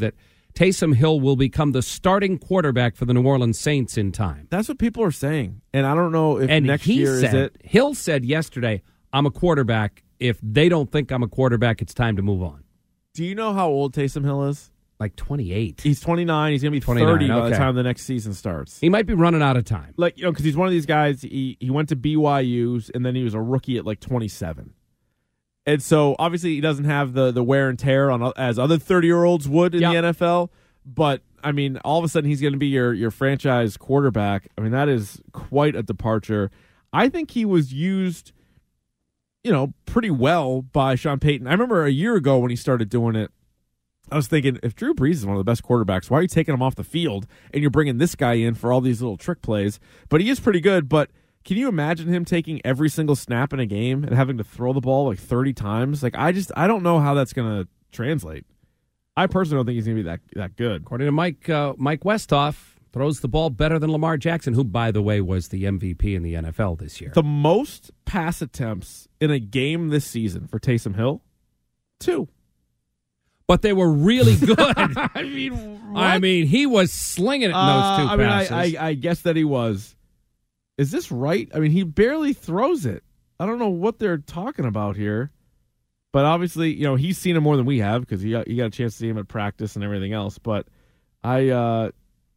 Taysom Hill will become the starting quarterback for the New Orleans Saints in time. That's what people are saying. And I don't know if and next he year said, is it. Hill said yesterday, I'm a quarterback. If they don't think I'm a quarterback, it's time to move on. Do you know how old Taysom Hill is? Like twenty-eight. He's twenty-nine. He's going to be twenty-nine, thirty by okay. the time the next season starts. He might be running out of time. Like, you know, because he's one of these guys, he, he went to B Y U's, and then he was a rookie at like twenty-seven. And so, obviously, he doesn't have the, the wear and tear on as other thirty-year-olds would in Yep. the N F L. But, I mean, all of a sudden, he's going to be your, your franchise quarterback. I mean, that is quite a departure. I think he was used, you know, pretty well by Sean Payton. I remember a year ago when he started doing it, I was thinking, if Drew Brees is one of the best quarterbacks, why are you taking him off the field and you're bringing this guy in for all these little trick plays? But he is pretty good. But can you imagine him taking every single snap in a game and having to throw the ball like thirty times? Like, I just, I don't know how that's going to translate. I personally don't think he's going to be that that good. According to Mike uh, Mike Westhoff, throws the ball better than Lamar Jackson, who, by the way, was the M V P in the N F L this year. The most pass attempts in a game this season for Taysom Hill, two. But they were really good. I mean, what? I mean, he was slinging it in Uh, those two I mean, passes. I, I, I guess that he was. Is this right? I mean, he barely throws it. I don't know what they're talking about here. But obviously, you know, he's seen him more than we have because he got, he got a chance to see him at practice and everything else. But I uh,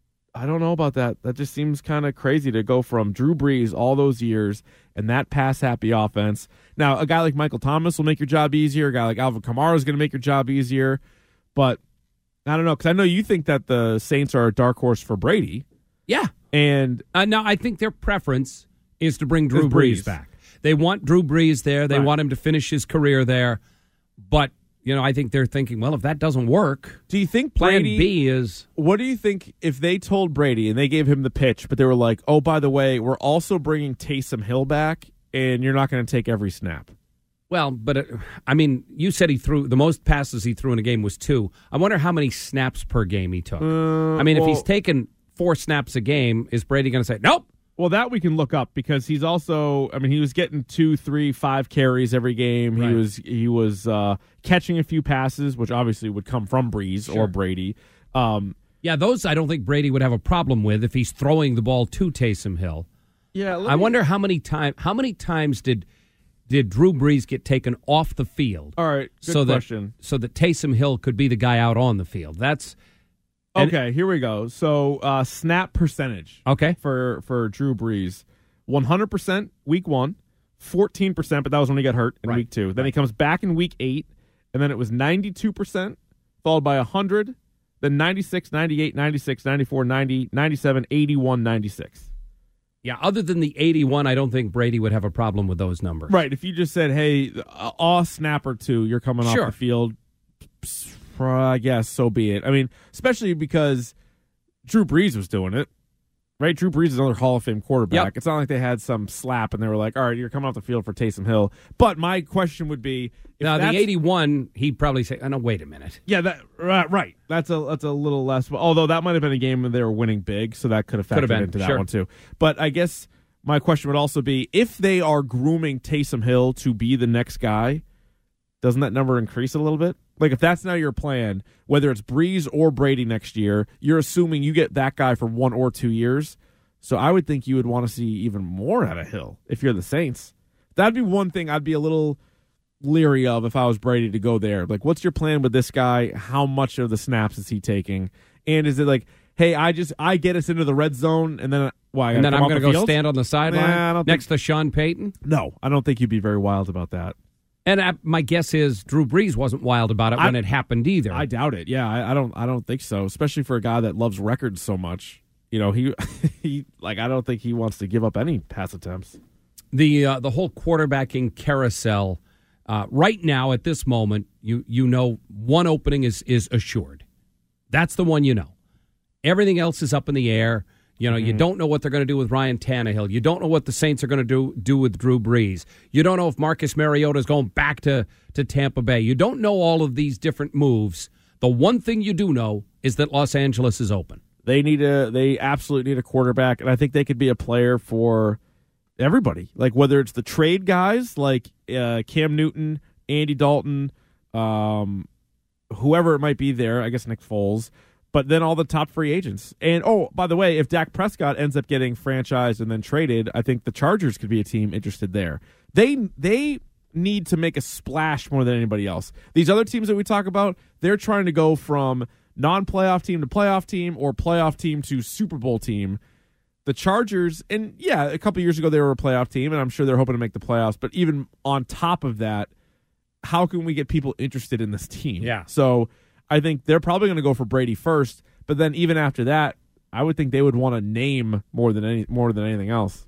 I don't know about that. That just seems kind of crazy to go from Drew Brees all those years and that pass-happy offense. Now, a guy like Michael Thomas will make your job easier. A guy like Alvin Kamara is going to make your job easier. But I don't know, because I know you think that the Saints are a dark horse for Brady. Yeah. And uh, no, I think their preference is to bring Drew Brees. Brees back. They want Drew Brees there. They Right. want him to finish his career there. But, you know, I think they're thinking, well, if that doesn't work, do you think plan Brady, B is... What do you think if they told Brady and they gave him the pitch, but they were like, oh, by the way, we're also bringing Taysom Hill back, and you're not going to take every snap? Well, but, uh, I mean, you said he threw, the most passes he threw in a game was two. I wonder how many snaps per game he took. Uh, I mean, well, if he's taking four snaps a game, is Brady going to say, nope? Well, that we can look up because he's also, I mean, he was getting two, three, five carries every game. Right. He was he was uh, catching a few passes, which obviously would come from Brees Sure. or Brady. Um, Yeah, those I don't think Brady would have a problem with if he's throwing the ball to Taysom Hill. yeah, let I me- wonder how many time how many times did did Drew Brees get taken off the field? All right, good so question. That, so that Taysom Hill could be the guy out on the field. That's and- Okay, here we go. So uh, snap percentage. Okay. For for Drew Brees, one hundred percent week one, fourteen percent, but that was when he got hurt in Right. week two. Then he comes back in week eight, and then it was ninety-two percent, followed by one hundred, then ninety-six, ninety-eight, ninety-six, ninety-four, ninety, ninety-seven, eighty-one, ninety-six. Yeah, other than the eighty-one, I don't think Brady would have a problem with those numbers. Right. If you just said, hey, a a snap or two, you're coming Sure. off the field, I guess so be it. I mean, especially because Drew Brees was doing it. Right? Drew Brees is another Hall of Fame quarterback. Yep. It's not like they had some slap and they were like, all right, you're coming off the field for Taysom Hill. But my question would be, if Now, the that's- eighty-one, he'd probably say, oh, no, wait a minute. Yeah, that right, right. That's a that's a little less. Although that might have been a game when they were winning big, so that could have Could have factored been, into that sure. one too. But I guess my question would also be, if they are grooming Taysom Hill to be the next guy, doesn't that number increase a little bit? Like, if that's now your plan, whether it's Brees or Brady next year, you're assuming you get that guy for one or two years. So I would think you would want to see even more out of Hill if you're the Saints. That'd be one thing I'd be a little leery of if I was Brady to go there. Like, what's your plan with this guy? How much of the snaps is he taking? And is it like, hey, I just I get us into the red zone, and then why? And then I'm going to go stand on the sideline Nah, I don't next think, to Sean Payton? No, I don't think you'd be very wild about that. And I, my guess is Drew Brees wasn't wild about it when I- it happened either. I doubt it. Yeah, I, I don't. I don't think so. Especially for a guy that loves records so much. You know, he he like I don't think he wants to give up any pass attempts. the uh, the whole quarterbacking carousel uh, right now at this moment, you you know one opening is is assured. That's the one you know. Everything else is up in the air. You know, mm-hmm. you don't know what they're going to do with Ryan Tannehill. You don't know what the Saints are going to do do with Drew Brees. You don't know if Marcus Mariota is going back to, to Tampa Bay. You don't know all of these different moves. The one thing you do know is that Los Angeles is open. They need a they absolutely need a quarterback, and I think they could be a player for everybody. Like whether it's the trade guys like uh, Cam Newton, Andy Dalton, um, whoever it might be there. I guess Nick Foles. but then all the top free agents. And, oh, by the way, if Dak Prescott ends up getting franchised and then traded, I think the Chargers could be a team interested there. They they need to make a splash more than anybody else. These other teams that we talk about, they're trying to go from non-playoff team to playoff team or playoff team to Super Bowl team. The Chargers, and yeah, a couple years ago they were a playoff team, and I'm sure they're hoping to make the playoffs. But even on top of that, how can we get people interested in this team? Yeah. So I think they're probably going to go for Brady first, but then even after that, I would think they would want to name more than any more than anything else.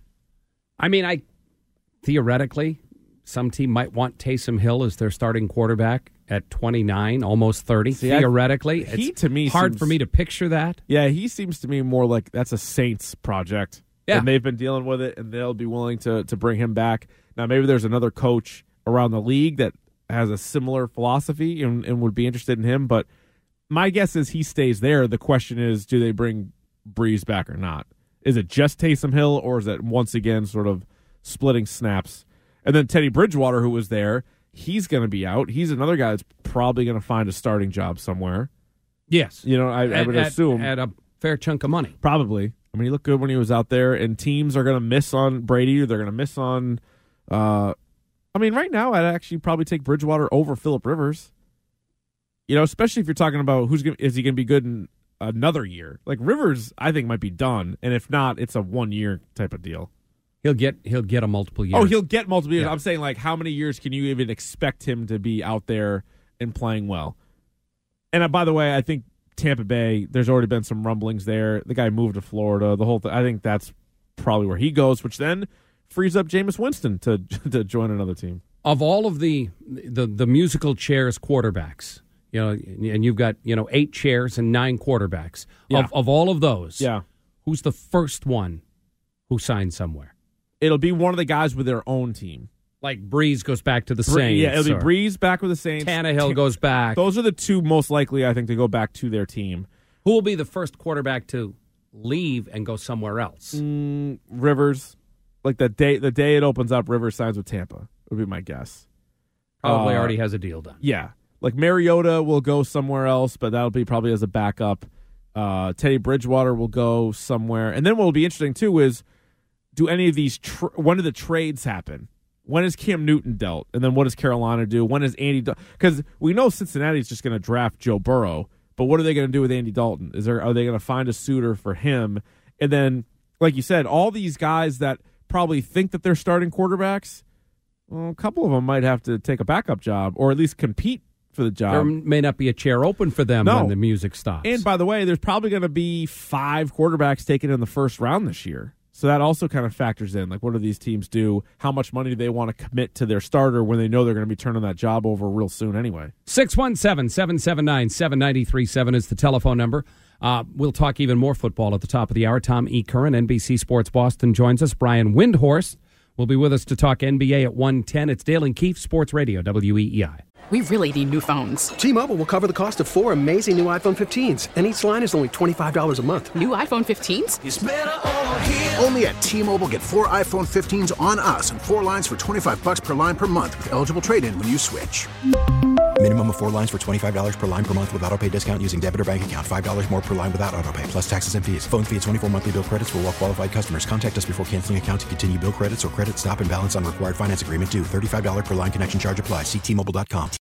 I mean, I theoretically, some team might want Taysom Hill as their starting quarterback at twenty-nine, almost thirty. See, theoretically, I, he it's to me hard seems, for me to picture that. Yeah, he seems to me more like that's a Saints project. Yeah. And they've been dealing with it, and they'll be willing to to bring him back. Now, maybe there's another coach around the league that has a similar philosophy and, and would be interested in him, but my guess is he stays there. The question is, do they bring Breeze back or not? Is it just Taysom Hill, or is it once again sort of splitting snaps? And then Teddy Bridgewater, who was there, he's going to be out. He's another guy that's probably going to find a starting job somewhere. Yes. You know, I, at, I would at, assume. At a fair chunk of money. Probably. I mean, he looked good when he was out there, and teams are going to miss on Brady. They're going to miss on uh, – I mean, right now, I'd actually probably take Bridgewater over Phillip Rivers. You know, especially if you're talking about who's gonna, is he going to be good in another year. Like, Rivers, I think, might be done, and if not, it's a one-year type of deal. He'll get he'll get a multiple years. Oh, he'll get multiple years. Yeah. I'm saying, like, how many years can you even expect him to be out there and playing well? And uh, by the way, I think Tampa Bay, there's already been some rumblings there. The guy moved to Florida. The whole thing. I think that's probably where he goes, which then frees up Jameis Winston to to join another team. Of all of the the, the musical chairs quarterbacks, you know, and you've got, you know, eight chairs and nine quarterbacks. Yeah. Of of all of those, yeah, who's the first one who signed somewhere? It'll be one of the guys with their own team. Like Breeze goes back to the Bree, Saints. Yeah, it'll or be Breeze back with the Saints. Tannehill Ta- goes back. Those are the two most likely, I think, to go back to their team. Who will be the first quarterback to leave and go somewhere else? Mm, Rivers. Like the day the day it opens up, Rivers signs with Tampa, would be my guess. Probably uh, already has a deal done. Yeah. Like Mariota will go somewhere else, but that'll be probably as a backup. Uh, Teddy Bridgewater will go somewhere. And then what will be interesting, too, is do any of these, tra- when do the trades happen? When is Cam Newton dealt? And then what does Carolina do? When is Andy Dalton? Because we know Cincinnati's just going to draft Joe Burrow, but what are they going to do with Andy Dalton? Is there Are they going to find a suitor for him? And then, like you said, all these guys that probably think that they're starting quarterbacks, well, a couple of them might have to take a backup job or at least compete for the job. There may not be a chair open for them no. when the music stops. And by the way, there's probably going to be five quarterbacks taken in the first round this year. So that also kind of factors in. Like, what do these teams do? How much money do they want to commit to their starter when they know they're going to be turning that job over real soon anyway? six one seven, seven seven nine, seven nine three seven is the telephone number. Uh, we'll talk even more football at the top of the hour. Tom E. Curran, N B C Sports Boston, joins us. Brian Windhorst will be with us to talk N B A at one ten. It's Dale and Keefe, Sports Radio, W E E I. We really need new phones. T-Mobile will cover the cost of four amazing new iPhone fifteens, and each line is only twenty-five dollars a month. New iPhone fifteens? It's better over here. Only at T-Mobile, get four iPhone fifteens on us and four lines for twenty-five dollars per line per month with eligible trade-in when you switch. Minimum of four lines for twenty-five dollars per line per month with autopay discount using debit or bank account. five dollars more per line without autopay, plus taxes and fees. Phone fee at twenty-four monthly bill credits for well-qualified customers. Contact us before canceling account to continue bill credits or credit stop and balance on required finance agreement due. thirty-five dollars per line connection charge applies. See T Mobile dot com.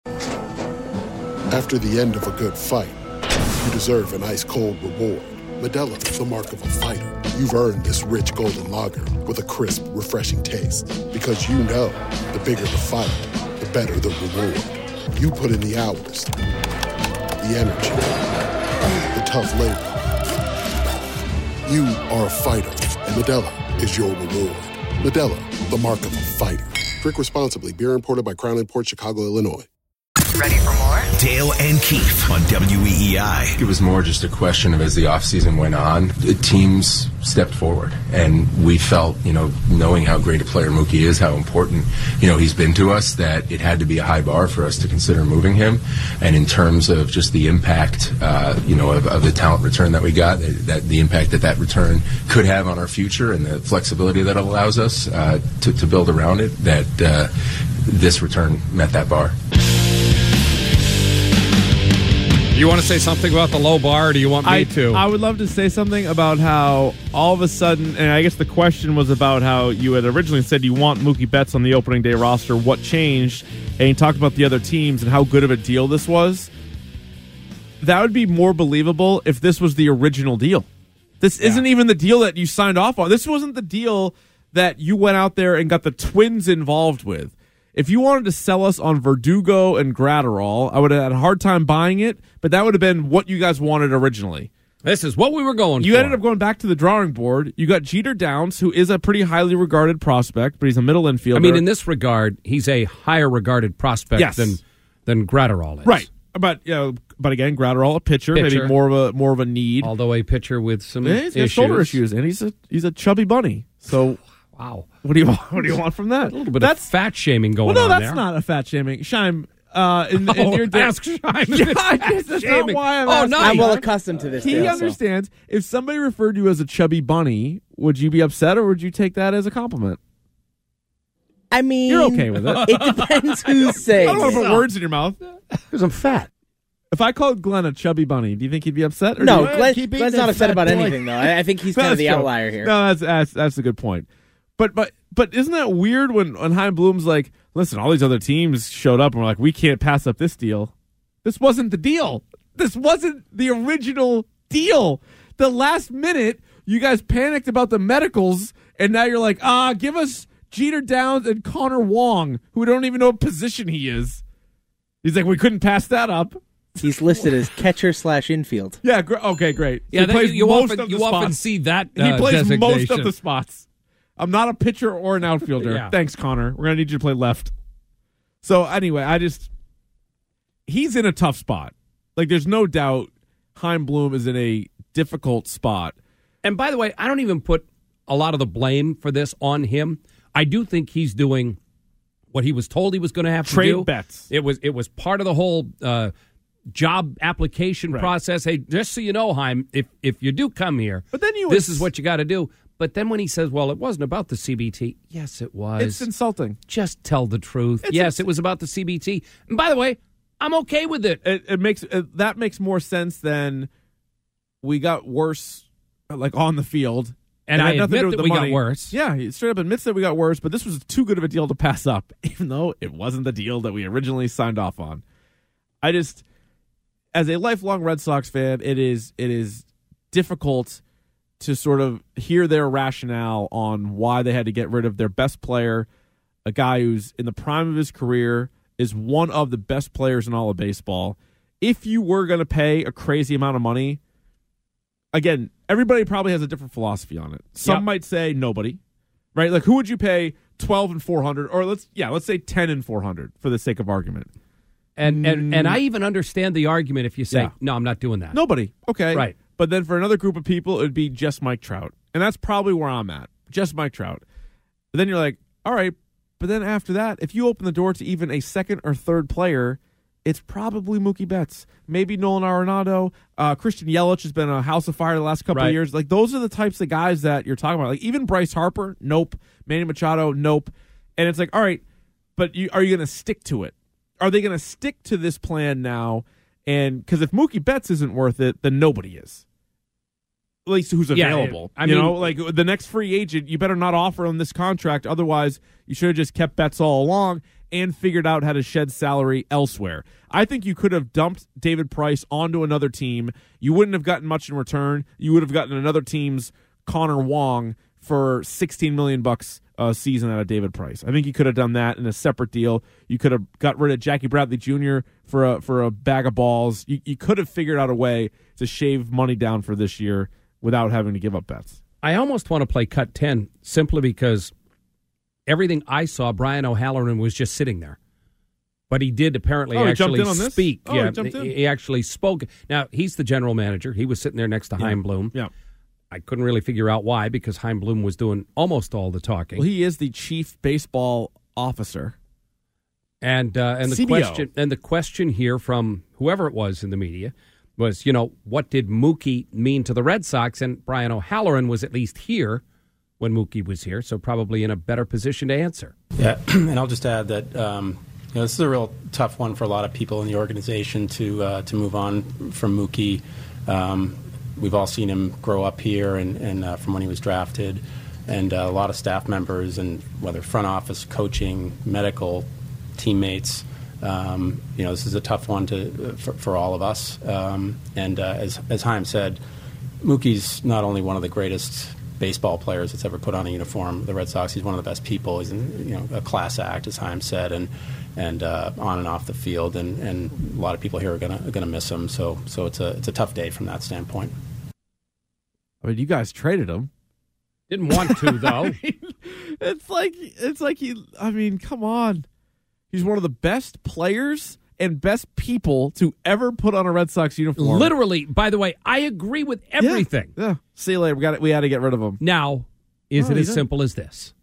After the end of a good fight, you deserve an ice-cold reward. Modelo is the mark of a fighter. You've earned this rich golden lager with a crisp, refreshing taste. Because you know, the bigger the fight, the better the reward. You put in the hours, the energy, the tough labor. You are a fighter, and Modelo is your reward. Modelo, the mark of a fighter. Drink responsibly. Beer imported by Crown Imports, Chicago, Illinois. Ready for more? Dale and Keefe on W E E I. It was more just a question of, as the offseason went on, the teams stepped forward. And we felt, you know, knowing how great a player Mookie is, how important, you know, he's been to us, that it had to be a high bar for us to consider moving him. And in terms of just the impact, uh, you know, of, of the talent return that we got, that the impact that that return could have on our future and the flexibility that it allows us uh, to, to build around it, that uh, this return met that bar. You want to say something about the low bar, or do you want me I, to? I would love to say something about how all of a sudden, and I guess the question was about how you had originally said you want Mookie Betts on the opening day roster. What changed? And you talked about the other teams and how good of a deal this was. That would be more believable if this was the original deal. This yeah. isn't even the deal that you signed off on. This wasn't the deal that you went out there and got the Twins involved with. If you wanted to sell us on Verdugo and Gratterall, I would have had a hard time buying it, but that would have been what you guys wanted originally. This is what we were going you for. You ended up going back to the drawing board. You got Jeter Downs, who is a pretty highly regarded prospect, but he's a middle infielder. I mean, in this regard, he's a higher regarded prospect yes. than than Gratterall is. Right. But you know, but again, Gratterall a pitcher, pitcher, maybe more of a more of a need. Although a pitcher with some yeah, he's got issues. shoulder issues, and he's a he's a chubby bunny. So wow, what do you want? What do you want from that? A little bit that's, of fat shaming going well, no, on that's there. That's not a fat shaming. Shime, uh, in, in oh, your day, ask Shime. That's not why I'm oh, asking. nice. I'm well accustomed to this. He deal, understands. So. If somebody referred you as a chubby bunny, would you be upset, or would you take that as a compliment? I mean, you're okay with it. It depends who's saying. I don't want to put words in your mouth because I'm fat. If I called Glenn a chubby bunny, do you think he'd be upset? Or no, you, Glenn, Glenn's not upset about boy. anything, though. I, I think he's kind of the true. outlier here. No, that's, that's that's a good point. But but but isn't that weird when, when Chaim Bloom's like, listen, all these other teams showed up and were like, we can't pass up this deal. This wasn't the deal. This wasn't the original deal. The last minute, you guys panicked about the medicals, and now you're like, ah, give us Jeter Downs and Connor Wong, who we don't even know what position he is. He's like, we couldn't pass that up. He's listed as catcher slash infield. Yeah, gr- okay, great. Yeah, he that, plays you, most often, of the you often spots. see that uh, He plays most of designation. the spots. I'm not a pitcher or an outfielder. Yeah. Thanks, Connor. We're going to need you to play left. So, anyway, I just... He's in a tough spot. Like, there's no doubt Chaim Bloom is in a difficult spot. And by the way, I don't even put a lot of the blame for this on him. I do think he's doing what he was told he was going to have Trade to do. bets. It was, it was part of the whole... Uh, job application right. process. Hey, just so you know, Chaim, if if you do come here, but then you this ins- is what you got to do. But then when he says, well, it wasn't about the C B T. Yes, it was. It's insulting. Just tell the truth. It's yes, ins- it was about the C B T. And by the way, I'm okay with it. It, it makes it, that makes more sense than we got worse, like on the field. And I admit admit that we money. got worse. Yeah, he straight up admits that we got worse, but this was too good of a deal to pass up, even though it wasn't the deal that we originally signed off on. I just... As a lifelong Red Sox fan, it is it is difficult to sort of hear their rationale on why they had to get rid of their best player, a guy who's in the prime of his career, is one of the best players in all of baseball. If you were going to pay a crazy amount of money, again, everybody probably has a different philosophy on it. Some Yep. might say nobody, right? Like, who would you pay twelve and four hundred, or let's yeah, let's say ten and four hundred for the sake of argument. And and and I even understand the argument if you say, Yeah. no, I'm not doing that. Nobody. Okay. Right. But then for another group of people, it would be just Mike Trout. And that's probably where I'm at. Just Mike Trout. But then you're like, all right, but then after that, if you open the door to even a second or third player, it's probably Mookie Betts. Maybe Nolan Arenado. Uh, Christian Yelich has been a house of fire the last couple Right. of years. Like, those are the types of guys that you're talking about. Like, even Bryce Harper, nope. Manny Machado, nope. And it's like, all right, but you, are you going to stick to it? Are they going to stick to this plan now? And because if Mookie Betts isn't worth it, then nobody is. At least who's Yeah, available. I you mean- know, like the next free agent, you better not offer him this contract. Otherwise, you should have just kept Betts all along and figured out how to shed salary elsewhere. I think you could have dumped David Price onto another team. You wouldn't have gotten much in return. You would have gotten another team's Connor Wong for sixteen million bucks a season out of David Price. I think you could have done that in a separate deal. You could have got rid of Jackie Bradley Junior for a for a bag of balls. You, you could have figured out a way to shave money down for this year without having to give up bets. I almost want to play cut ten simply because everything I saw, Brian O'Halloran was just sitting there. But he did apparently Oh, he jumped actually in on this? speak. Oh, yeah, he jumped in. he actually spoke. Now, he's the general manager. He was sitting there next to Yeah. Chaim Bloom. Yeah. I couldn't really figure out why because Chaim Bloom was doing almost all the talking. Well, he is the chief baseball officer. And uh, and the C B O. question and the question here from whoever it was in the media was, you know, what did Mookie mean to the Red Sox? And Brian O'Halloran was at least here when Mookie was here, so probably in a better position to answer. Yeah, and I'll just add that um, You know, this is a real tough one for a lot of people in the organization to uh, to move on from Mookie. Um, we've all seen him grow up here, and, and uh, from when he was drafted, and uh, a lot of staff members, and whether front office, coaching, medical, teammates. Um, you know, this is a tough one to for, for all of us. Um, and uh, as as Chaim said, Mookie's not only one of the greatest baseball players that's ever put on a uniform of the Red Sox. He's one of the best people. He's in, you know, a class act, as Chaim said, and and uh, on and off the field. And, and a lot of people here are gonna are gonna miss him. So so it's a it's a tough day from that standpoint. I mean, you guys traded him. Didn't want to though. I mean, it's like it's like he. I mean, come on. He's one of the best players and best people to ever put on a Red Sox uniform. Literally, by the way, I agree with everything. Yeah. yeah. See you later. We got it. We had to get rid of him. Now, is Oh, it he as did. simple as this?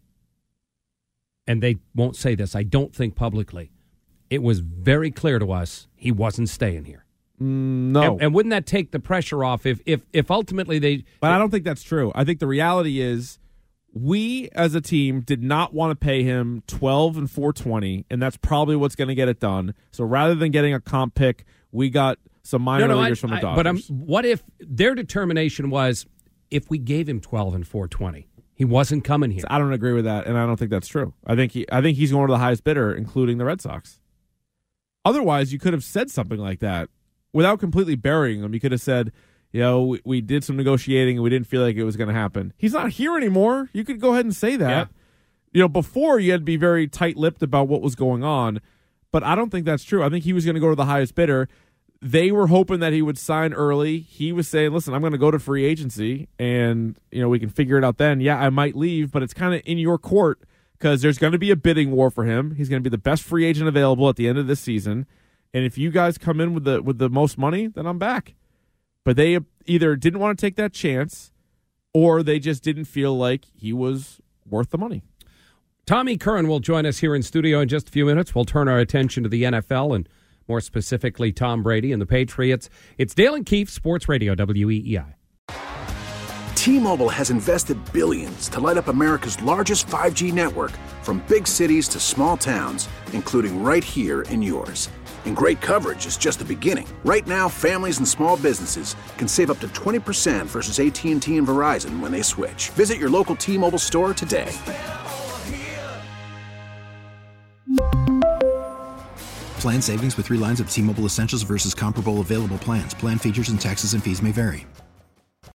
And they won't say this, I don't think publicly. It was very clear to us he wasn't staying here. Mm, no. And, and wouldn't that take the pressure off if if if ultimately they? But I don't think that's true. I think the reality is we as a team did not want to pay him twelve and four twenty, and that's probably what's going to get it done. So rather than getting a comp pick, we got some minor No, no, leaguers I- from the I- Dodgers. But I'm, what if their determination was if we gave him twelve and four twenty, he wasn't coming here? I don't agree with that, and I don't think that's true. I think he, I think he's going to the highest bidder, including the Red Sox. Otherwise, you could have said something like that without completely burying him. You could have said, you know, we, we did some negotiating and we didn't feel like it was going to happen. He's not here anymore. You could go ahead and say that. Yeah. You know, before you had to be very tight-lipped about what was going on, but I don't think that's true. I think he was going to go to the highest bidder. They were hoping that he would sign early. He was saying, listen, I'm going to go to free agency, and, you know, we can figure it out then. Yeah, I might leave, but it's kind of in your court because there's going to be a bidding war for him. He's going to be the best free agent available at the end of this season. And if you guys come in with the with the most money, then I'm back. But they either didn't want to take that chance or they just didn't feel like he was worth the money. Tommy Curran will join us here in studio in just a few minutes. We'll turn our attention to the N F L and more specifically Tom Brady and the Patriots. It's Dale and Keefe, Sports Radio, W E E I. T-Mobile has invested billions to light up America's largest five G network, from big cities to small towns, including right here in yours. And great coverage is just the beginning. Right now, families and small businesses can save up to twenty percent versus A T and T and Verizon when they switch. Visit your local T-Mobile store today. Plan savings with three lines of T-Mobile Essentials versus comparable available plans. Plan features and taxes and fees may vary.